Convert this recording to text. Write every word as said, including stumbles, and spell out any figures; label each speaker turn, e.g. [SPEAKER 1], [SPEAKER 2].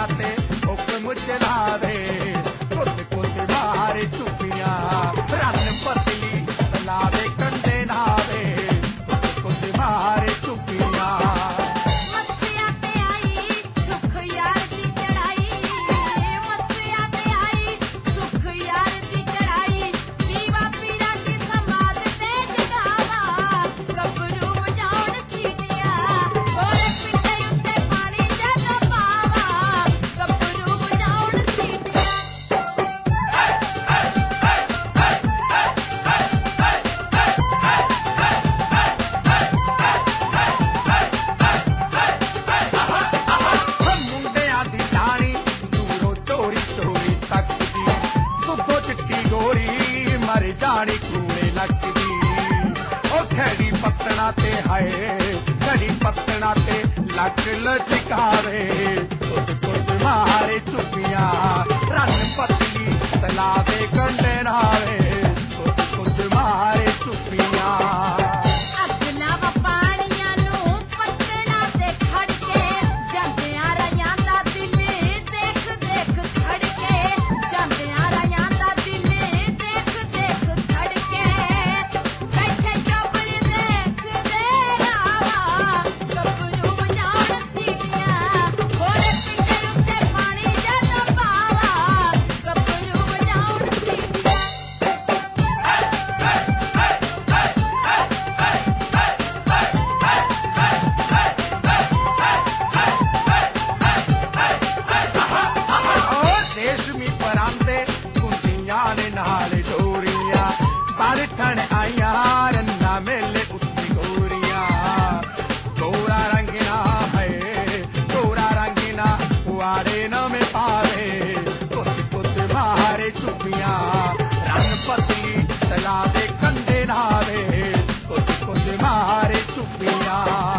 [SPEAKER 1] पत्तना ते हुक्म चलावे कुत कुत मारे चुपियां रन पतली तलावे कंडे नावे कुत कुत मारे चुपियां मर जानी कूड़े लगदी ओ खड़ी पत्तना ते हाय खड़ी पत्तना ते लक लचकावे कुत कुत मारे चुपियां रन पतली तलावे कंडे नावे कुत कुत मारे चुपियां नाले डोरिया बारठन आइया रन्ना मेले उसकी गोरिया गोरा रंगीना है गोरा रंगीना कुआरे न में पावे कुत कुत मारे चुपियां रंग पतली तलावे कंडे नावे कुत कुत मारे चुपियां